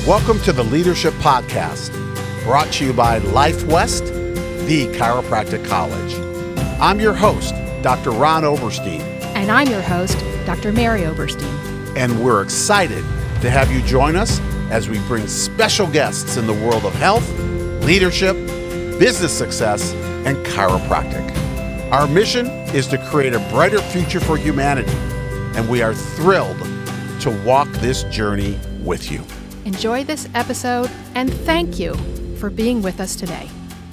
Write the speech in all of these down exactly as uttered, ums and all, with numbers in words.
Welcome to the Leadership Podcast, brought to you by Life West, the chiropractic college. I'm your host, Doctor Ron Oberstein. And I'm your host, Doctor Mary Oberstein. And we're excited to have you join us as we bring special guests in the world of health, leadership, business success, and chiropractic. Our mission is to create a brighter future for humanity, and we are thrilled to walk this journey with you. Enjoy this episode, and thank you for being with us today.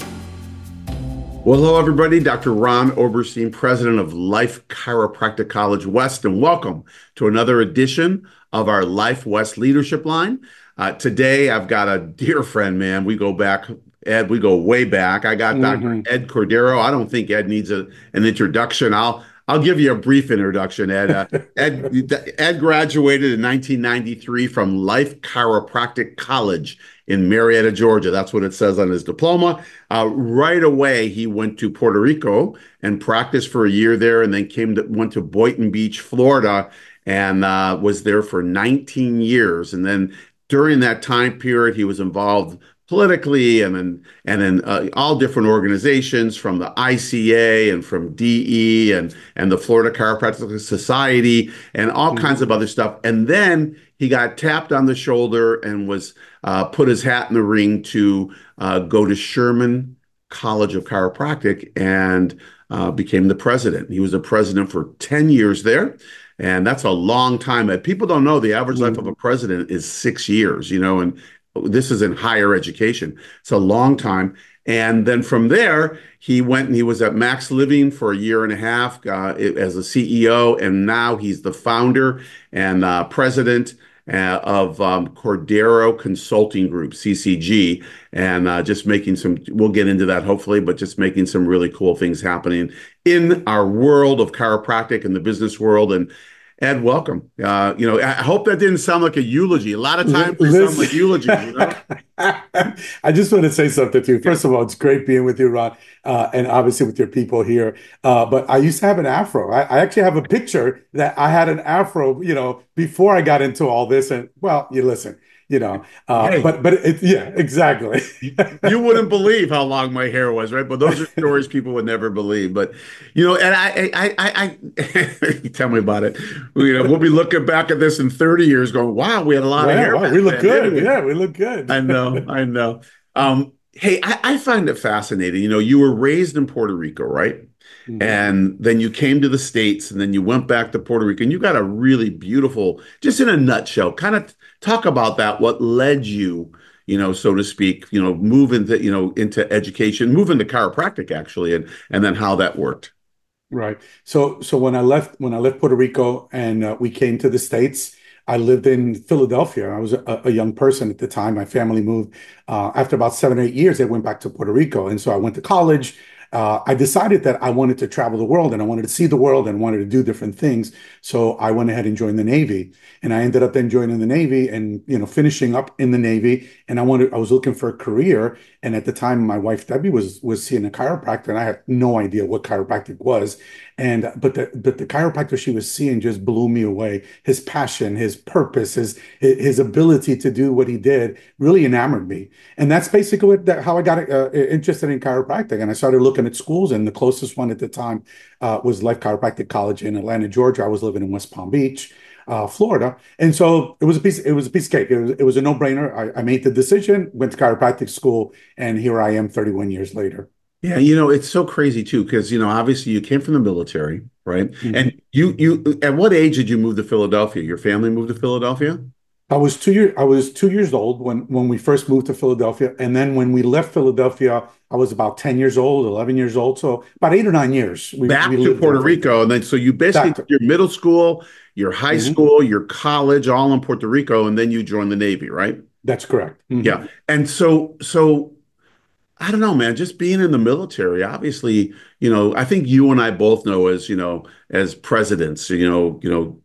Well, hello, everybody. Doctor Ron Oberstein, president of Life Chiropractic College West, and welcome to another edition of our Life West Leadership Line. Uh, today, I've got a dear friend, man. We go back, Ed, we go way back. I got mm-hmm. Doctor Ed Cordero. I don't think Ed needs a, an introduction. I'll I'll give you a brief introduction, Ed. Uh, Ed, Ed graduated in nineteen ninety-three from Life Chiropractic College in Marietta, Georgia. That's what it says on his diploma. Uh, right away, he went to Puerto Rico and practiced for a year there, and then came to, went to Boynton Beach, Florida, and uh, was there for nineteen years. And then during that time period, he was involved politically and in, and in uh, all different organizations, from the I C A and from D E and, and the Florida Chiropractic Society and all mm-hmm. kinds of other stuff. And then he got tapped on the shoulder and was uh, put his hat in the ring to uh, go to Sherman College of Chiropractic and uh, became the president. He was the president for ten years there. And that's a long time. People don't know the average mm-hmm. life of a president is six years, you know, and this is in higher education. It's a long time. And then from there, he went and he was at Max Living for a year and a half uh, as a C E O. And now he's the founder and uh, president uh, of um, Cordero Consulting Group, C C G, and uh, just making some, we'll get into that hopefully, but just making some really cool things happening in our world of chiropractic and the business world. And Ed, welcome. Uh, you know, I hope that didn't sound like a eulogy. A lot of times they sound like eulogies, you know? I just want to say something to you. First of all, it's great being with you, Ron, uh, and obviously with your people here. Uh, but I used to have an afro. I, I actually have a picture that I had an afro, you know, before I got into all this. And, well, you listen. You know, uh, hey, but but it, yeah, exactly. You wouldn't believe how long my hair was, right? But those are stories people would never believe. But you know, and I, I, I, I tell me about it. You know, we'll be looking back at this in thirty years, going, "Wow, we had a lot wow, of hair. Wow, we look then, good. We? Yeah, we look good." I know, I know. Um, hey, I, I find it fascinating. You know, you were raised in Puerto Rico, right? Mm-hmm. And then you came to the States, and then you went back to Puerto Rico, and you got a really beautiful, just in a nutshell, kind of talk about that, what led you, you know, so to speak, you know, move into, you know, into education, move into chiropractic actually, and and then how that worked. Right. So so when I left, when I left Puerto Rico and uh, we came to the States, I lived in Philadelphia. I was a, a young person at the time. My family moved. Uh, after about seven or eight years, they went back to Puerto Rico. And so I went to college. Uh, I decided that I wanted to travel the world and I wanted to see the world and wanted to do different things. So I went ahead and joined the Navy, and I ended up then joining the Navy and, you know, finishing up in the Navy. And I wanted, I was looking for a career. And at the time, my wife, Debbie, was, was seeing a chiropractor, and I had no idea what chiropractic was. And, but the, but the chiropractor she was seeing just blew me away. His passion, his purpose, his, his ability to do what he did really enamored me. And that's basically what, that, how I got uh, interested in chiropractic. And I started looking at schools, and the closest one at the time uh, was Life Chiropractic College in Atlanta, Georgia. I was living in West Palm Beach, uh, Florida, and so it was a piece. It was a piece of cake. It was, it was a no-brainer. I, I made the decision, went to chiropractic school, and here I am, thirty-one years later. Yeah, you know, it's so crazy too, because you know, obviously, you came from the military, right? Mm-hmm. And you, you, at what age did you move to Philadelphia? Your family moved to Philadelphia? I was two years. I was two years old when when we first moved to Philadelphia, and then when we left Philadelphia, I was about ten years old, eleven years old. So about eight or nine years. We, Back we to Puerto Rico, and then so you basically did your middle school, your high mm-hmm. school, your college, all in Puerto Rico, and then you joined the Navy, right? That's correct. Mm-hmm. Yeah, and so so. I don't know, man, just being in the military, obviously, you know, I think you and I both know as, you know, as presidents, you know, you know,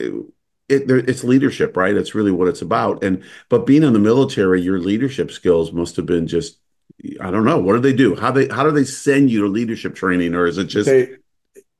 it, it, it's leadership, right? It's really what it's about. And, but being in the military, your leadership skills must have been just, I don't know, what do they do? How they, how do they send you to leadership training? Or is it just? They,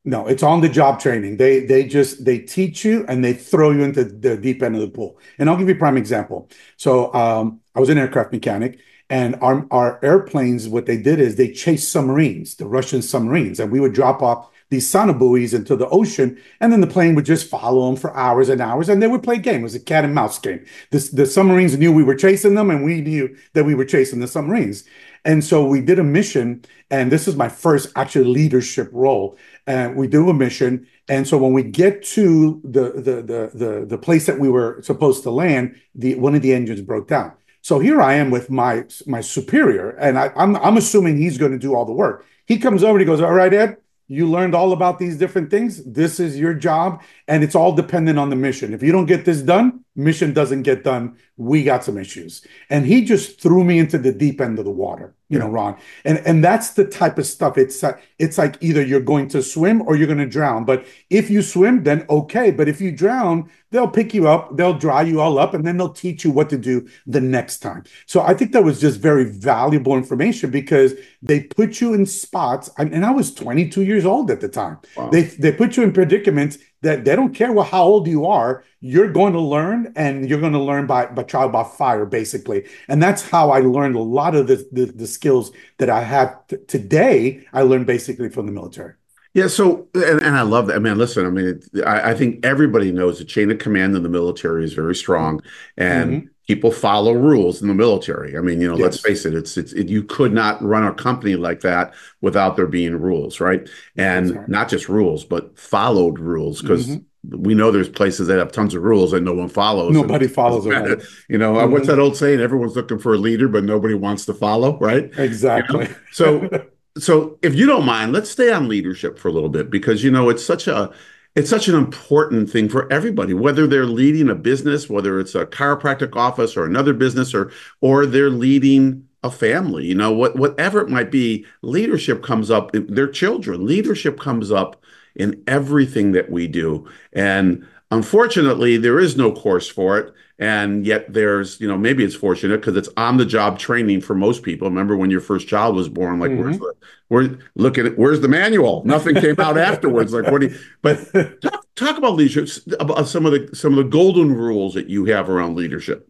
No, it's on the job training. They they just they teach you and they throw you into the deep end of the pool. And I'll give you a prime example. So um, I was an aircraft mechanic, and our our airplanes, what they did is they chased submarines, the Russian submarines, and we would drop off these sonobuoys into the ocean, and then the plane would just follow them for hours and hours, and they would play a game. It was a cat and mouse game. This, the submarines knew we were chasing them, and we knew that we were chasing the submarines. And so we did a mission, and this is my first actual leadership role. And we do a mission, and so when we get to the the the the, the place that we were supposed to land, the one of the engines broke down. So here I am with my my superior, and I, I'm I'm assuming he's going to do all the work. He comes over and he goes, "All right, Ed, you learned all about these different things. This is your job, and it's all dependent on the mission. If you don't get this done, mission doesn't get done. We got some issues." And he just threw me into the deep end of the water, you know, Ron. And and that's the type of stuff. It's uh, it's like either you're going to swim or you're going to drown. But if you swim, then okay. But if you drown, they'll pick you up, they'll dry you all up, and then they'll teach you what to do the next time. So I think that was just very valuable information because they put you in spots. And I was twenty-two years old at the time. Wow. They they put you in predicaments that they don't care what how old you are. You're going to learn, and you're going to learn by by trial by fire, basically. And that's how I learned a lot of the the, the skills that I have t- today. I learned basically from the military. Yeah, so and, and I love that. I mean, listen, I mean, it, I, I think everybody knows the chain of command in the military is very strong, and Mm-hmm. people follow rules in the military. I mean, you know, let's Yes. face it, it's it's it, you could not run a company like that without there being rules, right? That's And right. not just rules, but followed rules, because Mm-hmm. we know there's places that have tons of rules and no one follows. And Nobody follows it, right? you know, uh, what's Mm-hmm. that old saying? Everyone's looking for a leader, but nobody wants to follow, right? You know, Exactly. so. So if you don't mind, let's stay on leadership for a little bit because you know it's such a it's such an important thing for everybody, whether they're leading a business, whether it's a chiropractic office or another business, or or they're leading a family, you know, what whatever it might be, leadership comes up in their children. Leadership comes up in everything that we do. And unfortunately, there is no course for it. And yet there's, you know, maybe it's fortunate because it's on the job training for most people. Remember when your first child was born, like, where's Mm-hmm. the, where, look at it, where's the manual? Nothing came out afterwards. Like, what do you, but talk, talk about leadership, about some of the, some of the golden rules that you have around leadership.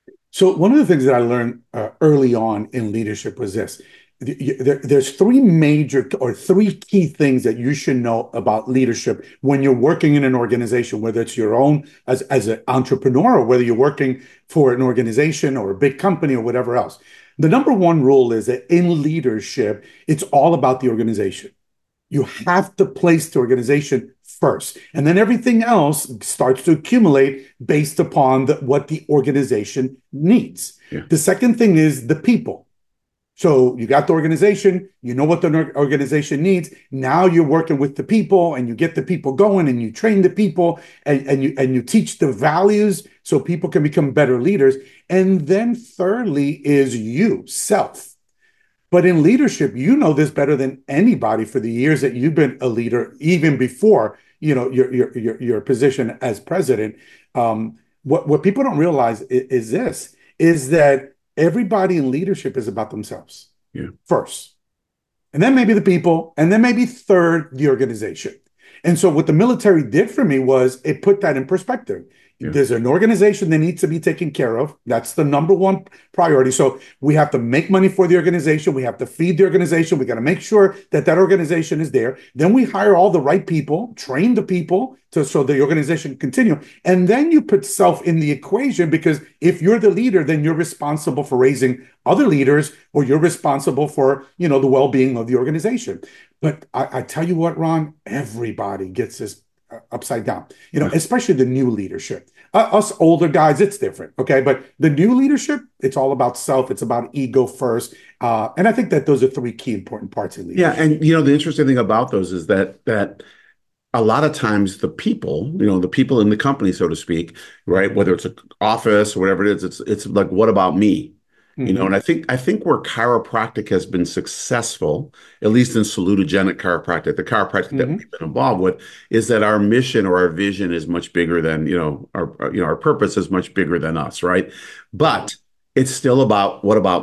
So one of the things that I learned uh, early on in leadership was this. There, there's three major or three key things that you should know about leadership when you're working in an organization, whether it's your own as, as an entrepreneur or whether you're working for an organization or a big company or whatever else. The number one rule is that in leadership, it's all about the organization. You have to place the organization first, and then everything else starts to accumulate based upon the, what the organization needs. Yeah. The second thing is the people. So you got the organization, you know what the organization needs. Now you're working with the people and you get the people going and you train the people and, and you and you teach the values so people can become better leaders. And then thirdly is you, self. But in leadership, you know this better than anybody for the years that you've been a leader, even before, you know, your your your, your position as president. Um, what, what people don't realize is, is this, is that everybody in leadership is about themselves Yeah. first. And then maybe the people, and then maybe third, the organization. And so what the military did for me was it put that in perspective. Yeah. There's an organization that needs to be taken care of. That's the number one priority. So we have to make money for the organization. We have to feed the organization. We got to make sure that that organization is there. Then we hire all the right people, train the people to so the organization can continue. And then you put self in the equation because if you're the leader, then you're responsible for raising other leaders or you're responsible for, you know, the well-being of the organization. But I, I tell you what, Ron, everybody gets this upside down, you know, especially the new leadership. Uh, us older guys, it's different, okay? But the new leadership, it's all about self. It's about ego first. Uh, and I think that those are three key important parts of leadership. Yeah. And, you know, the interesting thing about those is that, that, a lot of times the people, you know, the people in the company, so to speak, right, whether it's an office or whatever it is, it's it's like, what about me? You know, and I think I think where chiropractic has been successful, at least in salutogenic chiropractic, the chiropractic mm-hmm. that we've been involved with, is that our mission or our vision is much bigger than, you know, our you know, our purpose is much bigger than us, right? But it's still about what about me?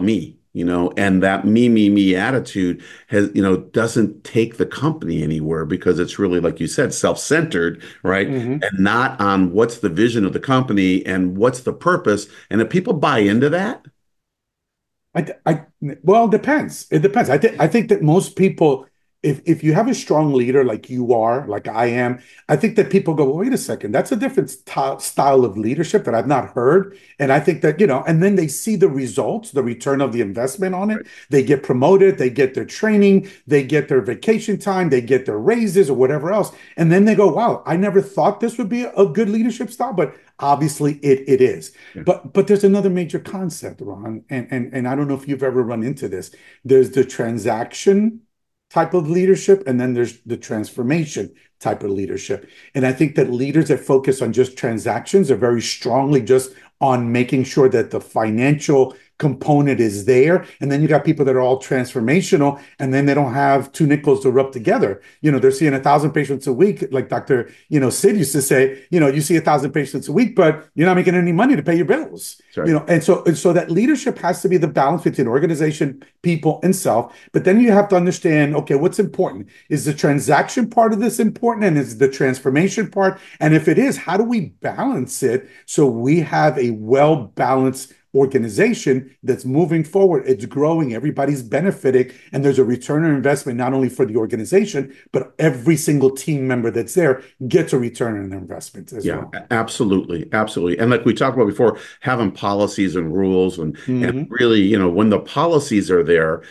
you know, and that me, me, me attitude has, you know, doesn't take the company anywhere because it's really, like you said, self-centered, right? Hmm. And not on what's the vision of the company and what's the purpose. And if people buy into that, I, I, well, it depends. It depends. I think I think that most people, if if you have a strong leader like you are, like I am, I think that people go, well, wait a second, that's a different st- style of leadership that I've not heard. And I think that, you know, and then they see the results, the return of the investment on it. right, They get promoted, they get their training, they get their vacation time, they get their raises or whatever else. And then they go, wow, I never thought this would be a good leadership style, but obviously it it is. yeah, But but there's another major concept, Ron, and and and I don't know if you've ever run into this. There's the transaction type of leadership, and then there's the transformation type of leadership. And I think that leaders that focus on just transactions are very strongly just on making sure that the financial component is there. And then you got people that are all transformational, and then they don't have two nickels to rub together. You know, they're seeing a thousand patients a week, like Doctor You know, Sid used to say, you know, you see a thousand patients a week, but you're not making any money to pay your bills. that's right. You know, and so and so that leadership has to be the balance between organization, people, and self. But then you have to understand, okay, what's important? Is the transaction part of this important, and is the transformation part? And if it is, how do we balance it so we have a well balanced organization that's moving forward? It's growing, everybody's benefiting, and there's a return on investment not only for the organization, but every single team member that's there gets a return on their investment as Yeah, well. a- absolutely, absolutely. And like we talked about before, having policies and rules and and Hmm. really, you know, when the policies are there,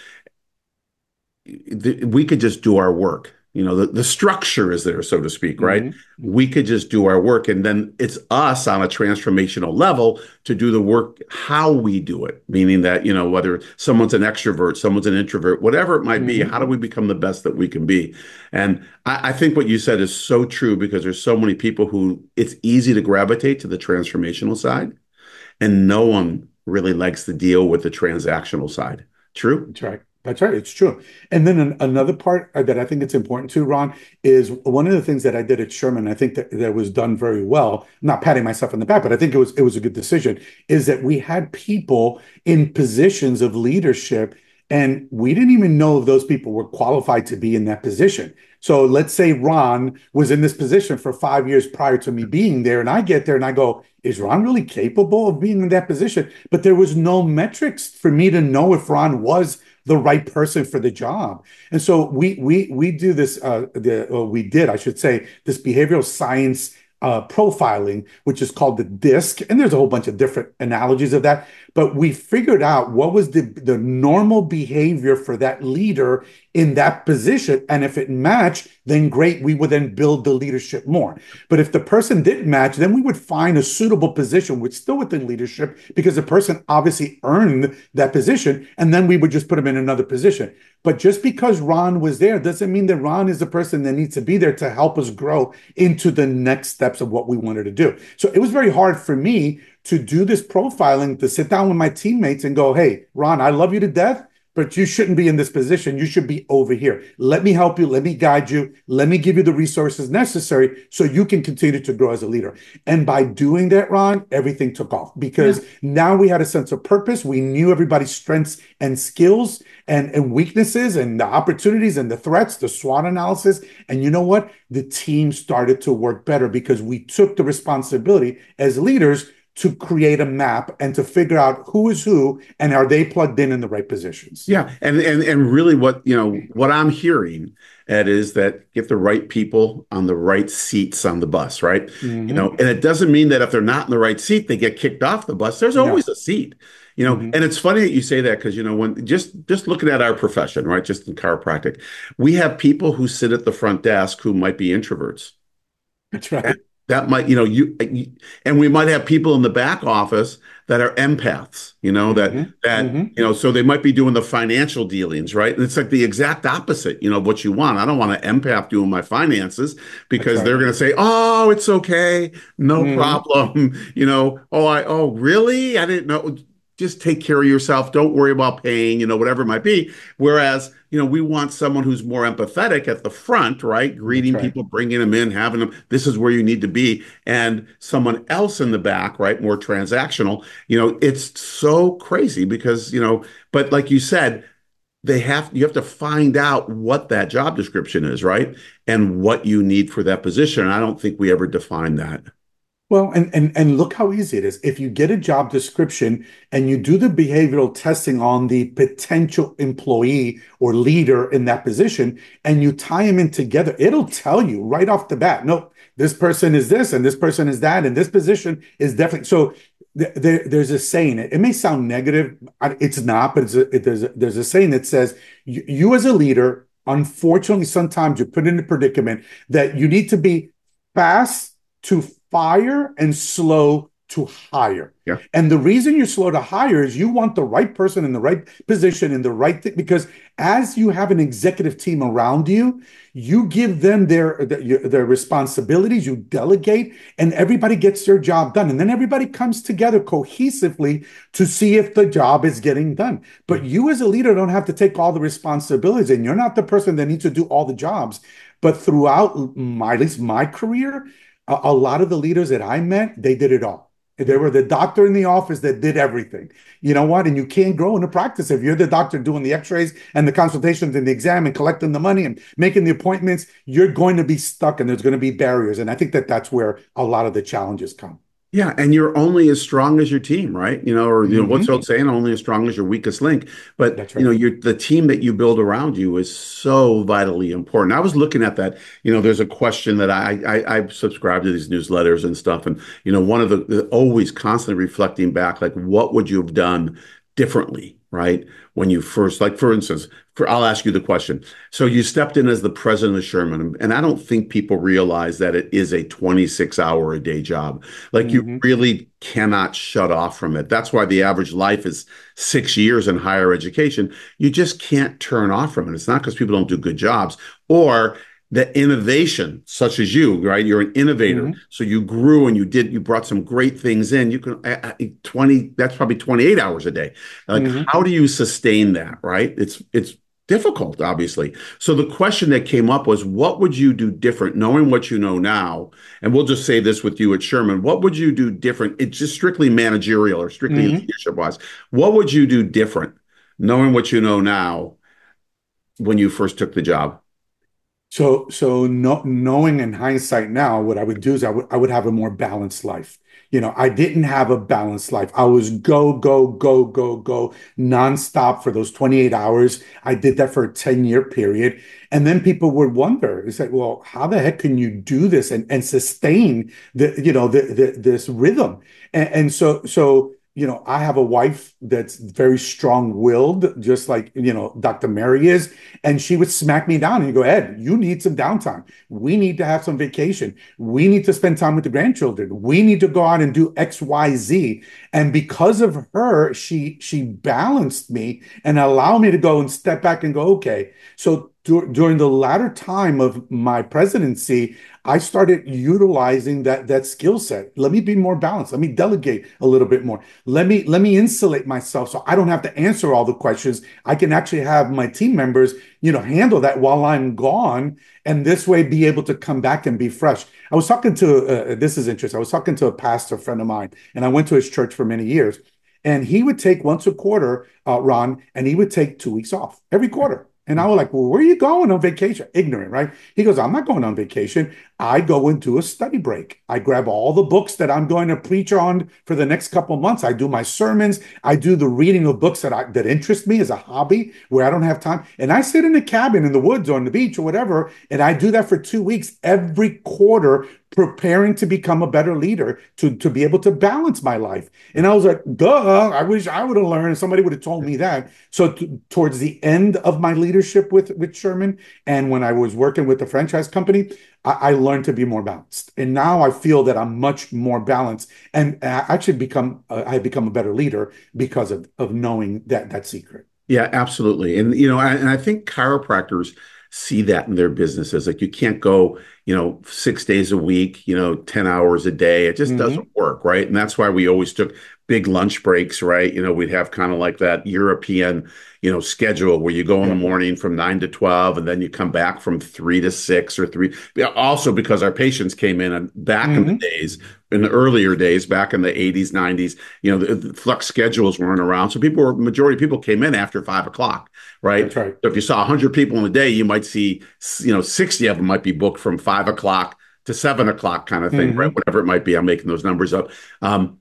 th- we could just do our work. You know, the, the structure is there, so to speak, right? Hmm. We could just do our work. And then it's us on a transformational level to do the work how we do it, meaning that, you know, whether someone's an extrovert, someone's an introvert, whatever it might be, how Hmm. do we become the best that we can be? And I, I think what you said is so true because there's so many people who it's easy to gravitate to the transformational side, and no one really likes to deal with the transactional side. True? That's right. That's right. It's true. And then an, another part uh, that I think it's important too, Ron, is one of the things that I did at Sherman. I think that that was done very well. I'm not patting myself on the back, but I think it was it was a good decision. Is that we had people in positions of leadership, and we didn't even know if those people were qualified to be in that position. So let's say Ron was in this position for five years prior to me being there, and I get there and I go, is Ron really capable of being in that position? But there was no metrics for me to know if Ron was the right person for the job. And so we we we do this uh the or we did, I should say, this behavioral science uh profiling, which is called the DISC, and there's a whole bunch of different analogies of that, but we figured out what was the the normal behavior for that leader in that position, and if it matched, then great, we would then build the leadership more. But if the person didn't match, then we would find a suitable position, which still within leadership, because the person obviously earned that position, and then we would just put them in another position. But just because Ron was there doesn't mean that Ron is the person that needs to be there to help us grow into the next steps of what we wanted to do. So it was very hard for me to do this profiling, to sit down with my teammates and go, hey, Ron, I love you to death, but you shouldn't be in this position. You should be over here. Let me help you. Let me guide you. Let me give you the resources necessary so you can continue to grow as a leader. And by doing that, Ron, everything took off Yeah. because now we had a sense of purpose. We knew everybody's strengths and skills and, and weaknesses and the opportunities and the threats, the SWOT analysis. And you know what? The team started to work better because we took the responsibility as leaders to create a map and to figure out who is who and are they plugged in in the right positions. Yeah, and and and really, what you know, what I'm hearing, Ed, is that get the right people on the right seats on the bus, right? You know, Hmm. and it doesn't mean that if they're not in the right seat, they get kicked off the bus. There's always No. a seat, you know. Hmm. And it's funny that you say that because you know when just just looking at our profession, right? Just in chiropractic, we have people who sit at the front desk who might be introverts. That's right. That might, you know, you, you and we might have people in the back office that are empaths, you know, that Hmm. that, Hmm. you know, so they might be doing the financial dealings, right? And it's like the exact opposite, you know, of what you want. I don't want an empath doing my finances That's because right. they're going to say, "Oh, it's okay, no Hmm. problem," you know. "Oh, I, oh, really? I didn't know." just take care of yourself. Don't worry about paying, you know, whatever it might be. Whereas, you know, we want someone who's more empathetic at the front, right? That's Greeting right. people, bringing them in, having them, this is where you need to be. And someone else in the back, right? More transactional. You know, it's so crazy because, you know, but like you said, they have you have to find out what that job description is, right? And what you need for that position. And I don't think we ever define that. Well, and, and and look how easy it is. If you get a job description and you do the behavioral testing on the potential employee or leader in that position, and you tie them in together, it'll tell you right off the bat, no, this person is this and this person is that, and this position is definitely so. th- There, there's a saying. It, it may sound negative, I- it's not, but it's a, it, there's a, there's a saying that says you, you as a leader, unfortunately, sometimes you're put in a predicament that you need to be fast to fire and slow to hire. Yeah. And the reason you're slow to hire is you want the right person in the right position in the right thing. Because as you have an executive team around you, you give them their, their their responsibilities, you delegate, and everybody gets their job done. And then everybody comes together cohesively to see if the job is getting done. But you as a leader don't have to take all the responsibilities, and you're not the person that needs to do all the jobs. But throughout my, at least my career, a, a lot of the leaders that I met, they did it all. They were the doctor in the office that did everything. You know what? And you can't grow in the practice if you're the doctor doing the x-rays and the consultations and the exam and collecting the money and making the appointments. You're going to be stuck and there's going to be barriers. And I think that that's where a lot of the challenges come. Yeah, and you're only as strong as your team, right? You know, or you know, what's the Hmm. old saying, only as strong as your weakest link. But That's you know, right. you're the team that you build around you is so vitally important. I was looking at that. You know, there's a question that I I, I subscribe to these newsletters and stuff, and you know, one of the, the always constantly reflecting back, like, what would you have done differently, right? When you first, like, for instance, for I'll ask you the question. So you stepped in as the president of Sherman, and I don't think people realize that it is a twenty-six hour a day job. Like, you Hmm. really cannot shut off from it. That's why the average life is six years in higher education. You just can't turn off from it. It's not because people don't do good jobs or the innovation, such as you, right? You're an innovator. Hmm. So you grew and you did, you brought some great things in. You can, uh, uh, twenty, that's probably twenty-eight hours a day. Like, Hmm. how do you sustain that, right? It's, it's, difficult, obviously. So the question that came up was, what would you do different, knowing what you know now? And we'll just say this with you at Sherman. What would you do different? It's just strictly managerial or strictly Hmm. leadership wise. What would you do different, knowing what you know now when you first took the job? So, so no, knowing in hindsight now, what I would do is I would I would have a more balanced life. You know, I didn't have a balanced life. I was go, go, go, go, go nonstop for those twenty-eight hours. I did that for a ten year period. And then people would wonder, it's like, well, how the heck can you do this and, and sustain the, you know, the, the this rhythm? And, and so, so you know, I have a wife that's very strong-willed, just like, you know, Doctor Mary is, and she would smack me down and go, Ed, you need some downtime. We need to have some vacation. We need to spend time with the grandchildren. We need to go out and do X, Y, Z. And because of her, she she balanced me and allowed me to go and step back and go, okay. So dur during the latter time of my presidency, I started utilizing that that skill set. Let me be more balanced. Let me delegate a little bit more. Let me let me insulate myself so I don't have to answer all the questions. I can actually have my team members, you know, handle that while I'm gone, and this way be able to come back and be fresh. I was talking to uh, this is interesting. I was talking to a pastor friend of mine, and I went to his church for many years, and he would take once a quarter, uh, Ron, and he would take two weeks off every quarter. And I was like, well, where are you going on vacation? Ignorant, right? He goes, I'm not going on vacation. I go into a study break. I grab all the books that I'm going to preach on for the next couple of months. I do my sermons. I do the reading of books that I, that interest me as a hobby where I don't have time. And I sit in a cabin in the woods or on the beach or whatever. And I do that for two weeks every quarter, preparing to become a better leader, to, to be able to balance my life. And I was like, duh, I wish I would have learned. Somebody would have told me that. So t- towards the end of my leadership with, with Sherman, and when I was working with the franchise company, I, I learned to be more balanced. And now I feel that I'm much more balanced and I actually become, uh, I become a better leader because of, of knowing that, that secret. Yeah, absolutely. And you know, I, and I think chiropractors see that in their businesses. Like, you can't go, you know, six days a week, you know, ten hours a day. It just doesn't Hmm. work, right? And that's why we always took big lunch breaks, right? You know, we'd have kind of like that European, you know, schedule where you go in the Yeah. morning from nine to twelve, and then you come back from three to six or three. Yeah, also, because our patients came in and back in the Hmm. days, in the earlier days, back in the eighties, nineties, you know, the, the flex schedules weren't around. So people were, majority of people came in after five o'clock, right? That's right. So if you saw one hundred people in a day, you might see, you know, sixty of them might be booked from five o'clock to seven o'clock kind of thing, right? Hmm. Whatever it might be. I'm making those numbers up. Um,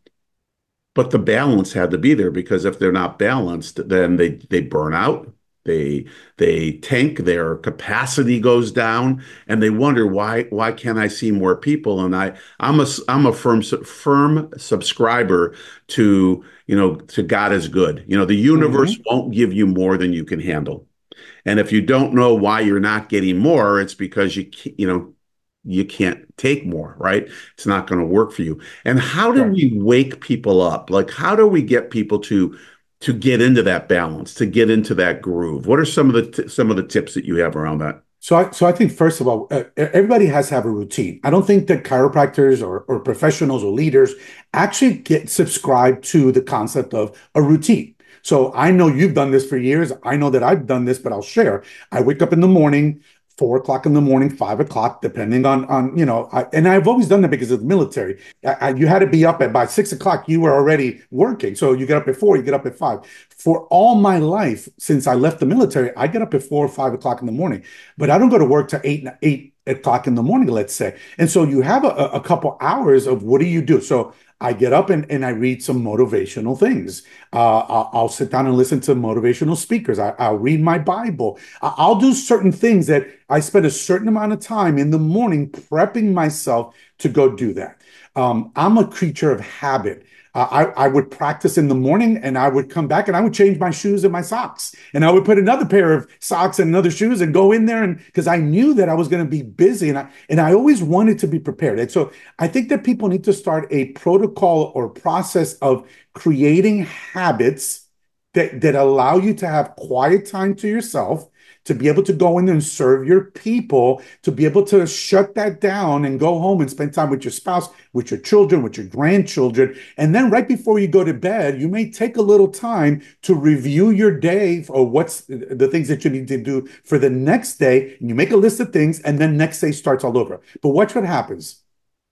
but the balance had to be there, because if they're not balanced, then they they burn out. They they tank, their capacity goes down, and they wonder why why can't I see more people? And I I'm a I'm a firm firm subscriber to, you know, to God is good. You know, the universe Hmm. won't give you more than you can handle. And if you don't know why you're not getting more, it's because you you know you can't take more, right? It's not going to work for you. And how do Right. we wake people up? Like, how do we get people to to get into that balance, to get into that groove? What are some of the t- some of the tips that you have around that? So I, so I think first of all, uh, everybody has to have a routine. I don't think that chiropractors or, or professionals or leaders actually get subscribed to the concept of a routine. So I know you've done this for years. I know that I've done this, but I'll share. I wake up in the morning, four o'clock in the morning, five o'clock, depending on on you know. I, and I've always done that because of the military. I, I, you had to be up at by six o'clock. You were already working, so you get up at four, you get up at five. For all my life since I left the military, I get up at four or five o'clock in the morning, but I don't go to work till eight eight o'clock in the morning, let's say. And so you have a, a couple hours of what do you do? So I get up and, and I read some motivational things. Uh, I'll, I'll sit down and listen to motivational speakers. I, I'll read my Bible. I- I'll do certain things that I spend a certain amount of time in the morning prepping myself to go do that. Um, I'm a creature of habit. Uh, I, I would practice in the morning and I would come back and I would change my shoes and my socks. And I would put another pair of socks and another shoes and go in there. And because I knew that I was going to be busy and I, and I always wanted to be prepared. And so I think that people need to start a protocol or process of creating habits that, that allow you to have quiet time to yourself, to be able to go in there and serve your people, to be able to shut that down and go home and spend time with your spouse, with your children, with your grandchildren. And then right before you go to bed, you may take a little time to review your day or what's the things that you need to do for the next day. And you make a list of things, and then next day starts all over. But watch what happens.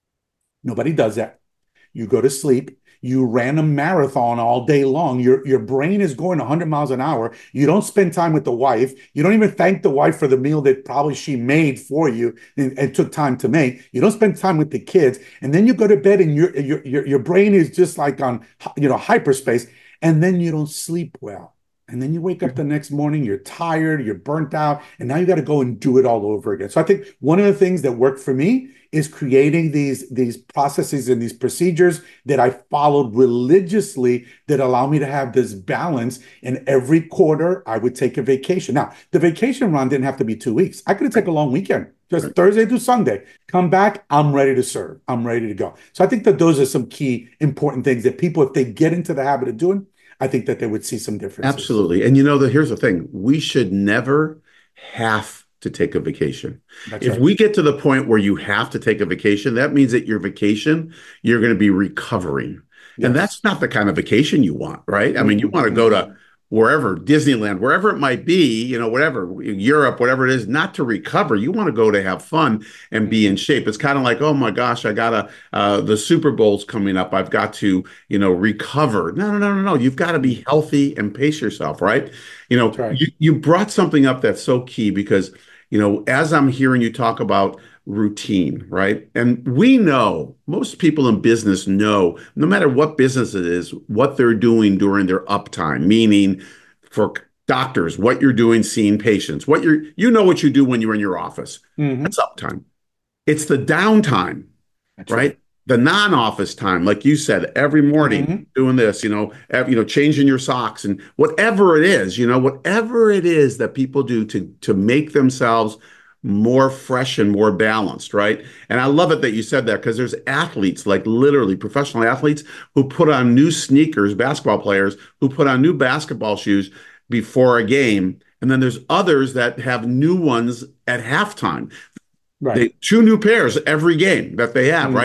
Nobody does that. You go to sleep. You ran a marathon all day long. Your your brain is going one hundred miles an hour. You don't spend time with the wife. You don't even thank the wife for the meal that probably she made for you and, and took time to make. You don't spend time with the kids, and then you go to bed and your your your, your brain is just like on you know hyperspace, and then you don't sleep well. And then you wake up the next morning, you're tired, you're burnt out, and now you got to go and do it all over again. So I think one of the things that worked for me is creating these these processes and these procedures that I followed religiously that allow me to have this balance. And every quarter, I would take a vacation. Now, the vacation run didn't have to be two weeks. I could take a long weekend, just Right. Thursday through Sunday. Come back, I'm ready to serve. I'm ready to go. So I think that those are some key important things that people, if they get into the habit of doing, I think that they would see some differences. Absolutely. And you know that here's the thing. We should never have to take a vacation. That's If right. we get to the point where you have to take a vacation, that means that your vacation, you're going to be recovering. And Yes. that's not the kind of vacation you want, right? I mean, you Mm-mm, want to go mm-mm, to wherever, Disneyland, wherever it might be, you know, whatever, Europe, whatever it is, not to recover. You want to go to have fun and be in mm-mm. shape. It's kind of like, oh my gosh, I gotta, uh, the Super Bowl's coming up. I've got to, you know, recover. No, no, no, no, no. You've got to be healthy and pace yourself, right? You That's know, right. you, you brought something up that's so key because, you know, as I'm hearing you talk about routine, right? And we know, most people in business know, no matter what business it is, what they're doing during their uptime, meaning for doctors, what you're doing seeing patients, what you're, you know what you do when you're in your office. Hmm. That's uptime. It's the downtime, That's right. right? The non-office time, like you said, every morning Hmm. doing this, you know, ev- you know, changing your socks and whatever it is, you know, whatever it is that people do to to make themselves more fresh and more balanced, right? And I love it that you said that because there's athletes, like literally professional athletes, who put on new sneakers, basketball players who put on new basketball shoes before a game. And then there's others that have new ones at halftime. Right. They two new pairs every game that they have, right? Hmm.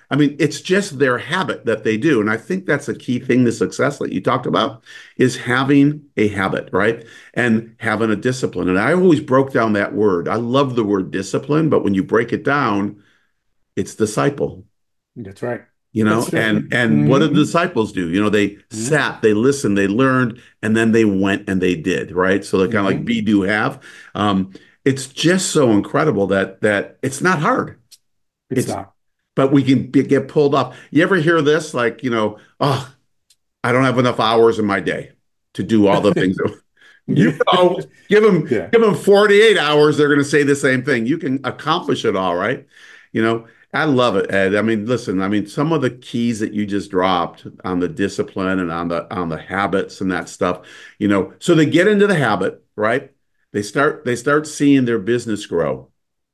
I mean, it's just their habit that they do. And I think that's a key thing to success that you talked about is having a habit, right? And having a discipline. And I always broke down that word. I love the word discipline, but when you break it down, it's disciple. That's right. You know, That's right. and and what did the Mm-hmm. disciples do? You know, they Mm-hmm. sat, they listened, they learned, and then they went and they did, right? So they kind of like Mm-hmm. be, do, have. Um, it's just so incredible that that it's not hard. It's It's not. but we can be, get pulled off. You ever hear this? Like, you know, oh, I don't have enough hours in my day to do all the things. You Yeah. know, give them Yeah. give them forty-eight hours, they're going to say the same thing. You can accomplish it all, right? You know, I love it, Ed. I mean, listen, I mean, some of the keys that you just dropped on the discipline and on the on the habits and that stuff, you know, so they get into the habit, right? They start they start seeing their business grow.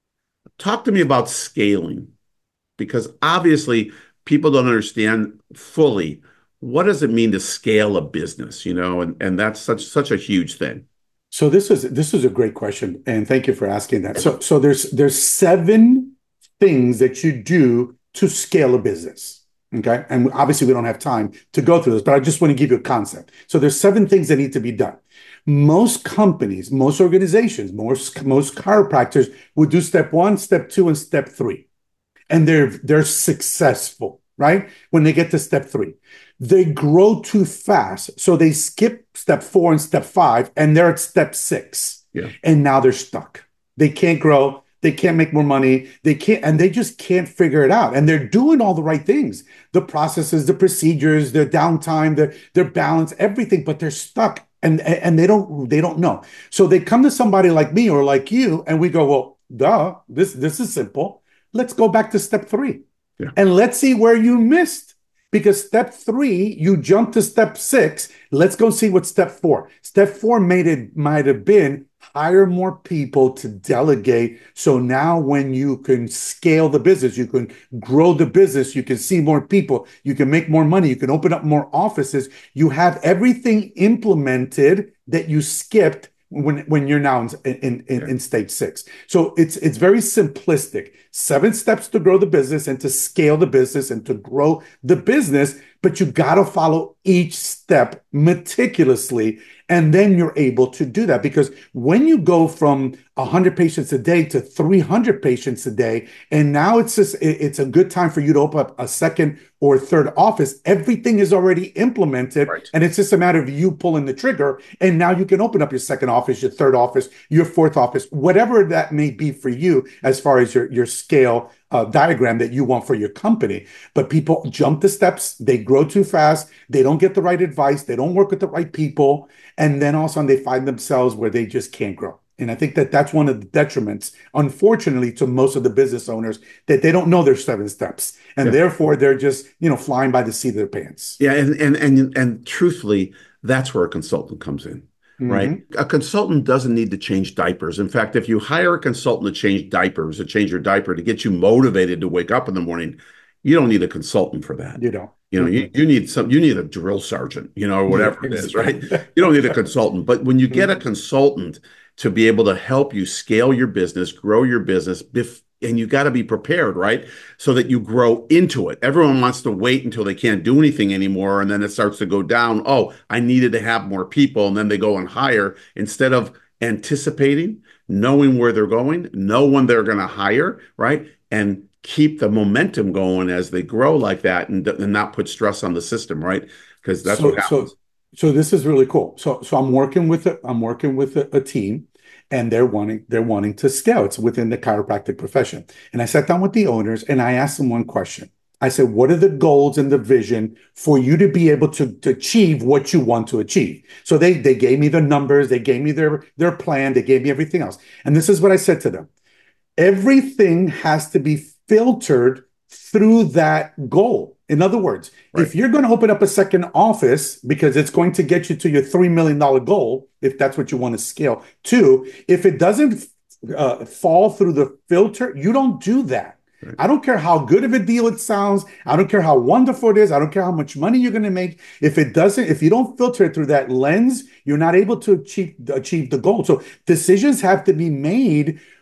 Talk to me about scaling because obviously people don't understand fully what does it mean to scale a business, you know, and and that's such such a huge thing. So this is this is a great question, and thank you for asking that. So so there's there's seven things that you do to scale a business. Okay. And obviously we don't have time to go through this, but I just want to give you a concept. So there's seven things that need to be done. Most companies, most organizations, most most chiropractors would do step one, step two, and step three. And they're they're successful, right? When they get to step three. They grow too fast. So they skip step four and step five, and they're at step six. Yeah. And now they're stuck. They can't grow. They can't make more money. They can't, and they just can't figure it out. And they're doing all the right things, the processes, the procedures, the downtime, the their balance, everything, but they're stuck and and they don't they don't know. So they come to somebody like me or like you, and we go, well, duh, this this is simple. Let's go back to step three. Yeah. And let's see where you missed. Because step three, you jump to step six. Let's go see what step four. Step four made it might have been hire more people to delegate. So now when you can scale the business, you can grow the business, you can see more people, you can make more money, you can open up more offices. You have everything implemented that you skipped when when you're now in, in, in, Yeah. in stage six. So it's it's very simplistic. Seven steps to grow the business and to scale the business and to grow the business, but you got to follow each step meticulously. And then you're able to do that because when you go from one hundred patients a day to three hundred patients a day, and now it's just, it's a good time for you to open up a second or third office, everything is already implemented. Right. And it's just a matter of you pulling the trigger. And now you can open up your second office, your third office, your fourth office, whatever that may be for you as far as your, your scale uh, diagram that you want for your company. But people jump the steps, they grow too fast, they don't get the right advice, they don't work with the right people. And then all of a sudden they find themselves where they just can't grow. And I think that that's one of the detriments, unfortunately, to most of the business owners, that they don't know their seven steps. And Yeah. therefore they're just, you know, flying by the seat of their pants. Yeah, and and and and truthfully, that's where a consultant comes in, right? Mhm. A consultant doesn't need to change diapers. In fact, if you hire a consultant to change diapers, to change your diaper, to get you motivated to wake up in the morning, you don't need a consultant for that. You don't. You know, you, Mhm. you need some, you need a drill sergeant, you know, or whatever it is, right? You don't need a consultant. But when you get a consultant to be able to help you scale your business, grow your business, bef- and you got to be prepared, right? So that you grow into it. Everyone wants to wait until they can't do anything anymore. And then it starts to go down. Oh, I needed to have more people. And then they go and hire instead of anticipating, knowing where they're going, know when they're going to hire, right? And keep the momentum going as they grow like that and, and not put stress on the system, right? Because that's So, what so, happens. so this is really cool. So, so I'm working with a, I'm working with a, a team, and they're wanting, they're wanting to scale. It's within the chiropractic profession. And I sat down with the owners and I asked them one question. I said, what are the goals and the vision for you to be able to, to achieve what you want to achieve? So they, they gave me the numbers, they gave me their, their plan, they gave me everything else. And this is what I said to them. Everything has to be filtered through that goal. In other words, Right. if you're going to open up a second office because it's going to get you to your three million dollars goal, if that's what you want to scale to, if it doesn't uh, fall through the filter, you don't do that. Right. I don't care how good of a deal it sounds. I don't care how wonderful it is. I don't care how much money you're going to make. If it doesn't, if you don't filter it through that lens, you're not able to achieve, achieve the goal. So decisions have to be made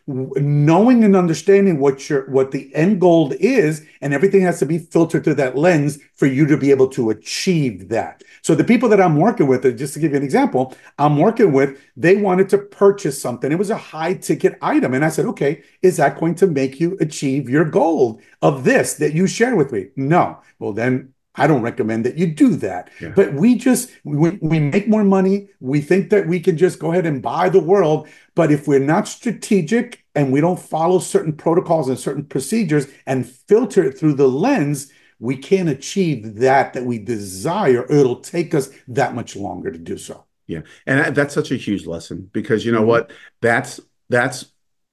knowing and understanding what your what the end goal is, and everything has to be filtered through that lens for you to be able to achieve that. So the people that I'm working with, just to give you an example, I'm working with, they wanted to purchase something. It was a high ticket item. And I said, okay, is that going to make you achieve your goal of this that you shared with me? No. Well, then I don't recommend that you do that. Yeah. But we just, we, we make more money. We think that we can just go ahead and buy the world. But if we're not strategic and we don't follow certain protocols and certain procedures and filter it through the lens, we can't achieve that that we desire. It'll take us that much longer to do so. Yeah. And that's such a huge lesson, because you know mm-hmm. what? That's, that's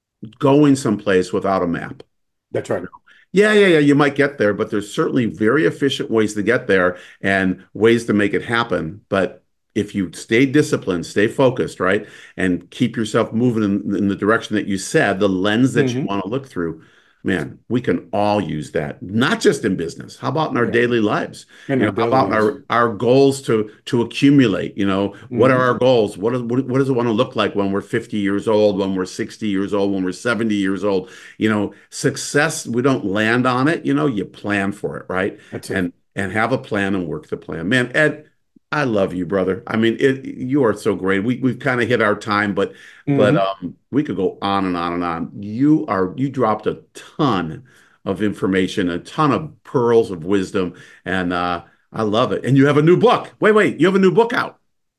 going someplace without a map. That's right. Yeah, yeah, yeah. You might get there, but there's certainly very efficient ways to get there and ways to make it happen. But if you stay disciplined, stay focused, right, and keep yourself moving in, in the direction that you said, the lens that mm-hmm. you want to look through, man, we can all use that, not just in business. How about in our yeah. daily lives? You know, how about our, our goals to to accumulate? You know, mm-hmm. what are our goals? What, is, what, what does it want to look like when we're fifty years old, when we're sixty years old, when we're seventy years old? You know, success, we don't land on it. You know, you plan for it, right? That's it. And, and have a plan and work the plan. Man, Ed, I love you, brother. I mean, it, you are so great. We we've kind of hit our time, but mm-hmm. but um, we could go on and on and on. You are you dropped a ton of information, a ton of pearls of wisdom, and uh, I love it. And you have a new book. Wait, wait, you have a new book out.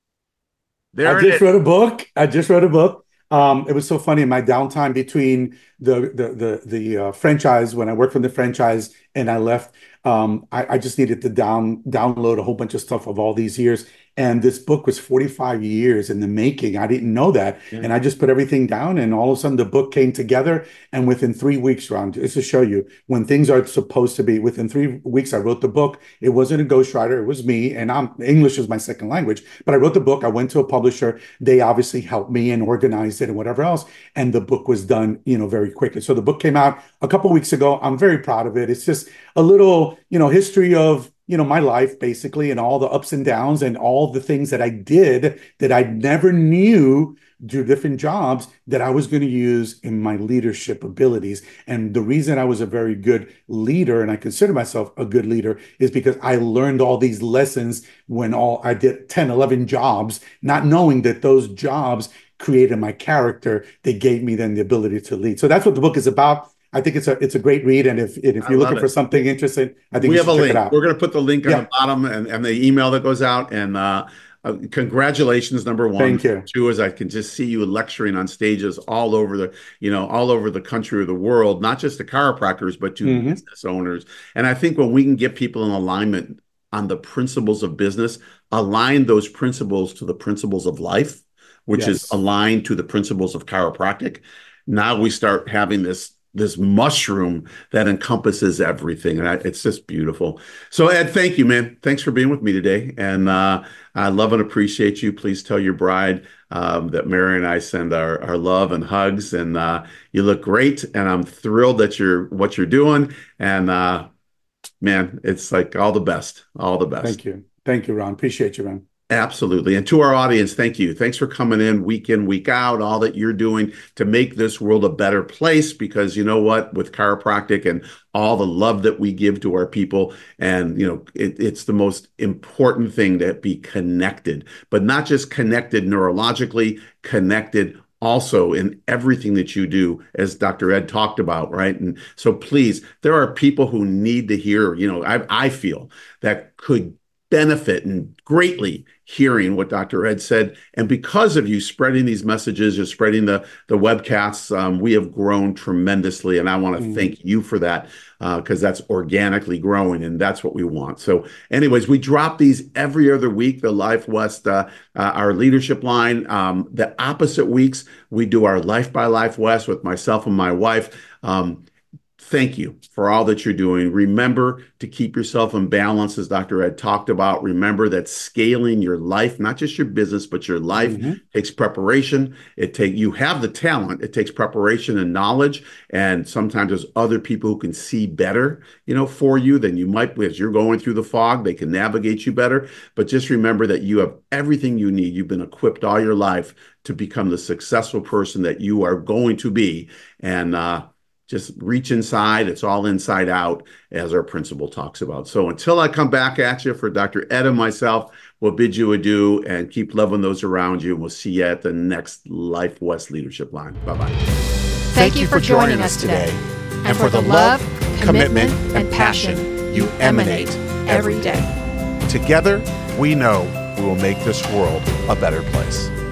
There I just is. wrote a book. I just wrote a book. Um, it was so funny in my downtime between the the the the uh, franchise, when I worked for the franchise and I left. Um, I, I just needed to down download a whole bunch of stuff of all these years. And this book was forty-five years in the making. I didn't know that. Yeah. And I just put everything down, and all of a sudden the book came together. And within three weeks, Ron, just to show you when things are supposed to be, within three weeks, I wrote the book. It wasn't a ghostwriter. It was me. And I'm English is my second language, but I wrote the book. I went to a publisher. They obviously helped me and organized it and whatever else. And the book was done, you know, very quickly. So the book came out a couple of weeks ago. I'm very proud of it. It's just a little, you know, history of, you know, my life basically, and all the ups and downs and all the things that I did that I never knew do different jobs that I was going to use in my leadership abilities. And the reason I was a very good leader, and I consider myself a good leader, is because I learned all these lessons when all I did ten, eleven jobs, not knowing that those jobs created my character. They gave me then the ability to lead. So that's what the book is about. I think it's a it's a great read, and if if you're looking it. for something interesting, I think we you have a check link. It out. We're going to put the link on yeah. the bottom and, and the email that goes out. And uh, uh, congratulations, number one. Thank you. Two is I can just see you lecturing on stages all over the you know all over the country or the world, not just to chiropractors but to mm-hmm. business owners. And I think when we can get people in alignment on the principles of business, align those principles to the principles of life, which yes. is aligned to the principles of chiropractic. Now we start having this. this mushroom that encompasses everything. And I, it's just beautiful. So Ed, thank you, man. Thanks for being with me today. And uh, I love and appreciate you. Please tell your bride um, that Mary and I send our, our love and hugs, and uh, you look great. And I'm thrilled that you're, what you're doing. And uh, man, it's like all the best, all the best. Thank you. Thank you, Ron. Appreciate you, man. Absolutely. And to our audience, thank you. Thanks for coming in week in, week out, all that you're doing to make this world a better place, because you know what, with chiropractic and all the love that we give to our people, and you know, it, it's the most important thing to be connected, but not just connected neurologically, connected also in everything that you do, as Doctor Ed talked about, right? And so please, there are people who need to hear, you know, I, I feel that could benefit and greatly hearing what Doctor Ed said. And because of you spreading these messages, you're spreading the, the webcasts, um, we have grown tremendously. And I want to mm. thank you for that, because uh, that's organically growing, and that's what we want. So anyways, we drop these every other week, the Life West, uh, uh, our leadership line. Um, the opposite weeks, we do our Life by Life West with myself and my wife. Um, thank you for all that you're doing. Remember to keep yourself in balance, as Doctor Ed talked about. Remember that scaling your life, not just your business, but your life, mm-hmm. takes preparation. It take you have the talent. It takes preparation and knowledge. And sometimes there's other people who can see better, you know, for you than you might. As you're going through the fog, they can navigate you better. But just remember that you have everything you need. You've been equipped all your life to become the successful person that you are going to be. And uh, just reach inside. It's all inside out, as our principal talks about. So until I come back at you, for Doctor Ed and myself, we'll bid you adieu and keep loving those around you. We'll see you at the next Life West Leadership Line. Bye-bye. Thank, Thank you for joining us today. And, and for the love, commitment, and passion you emanate every day. Together, we know we will make this world a better place.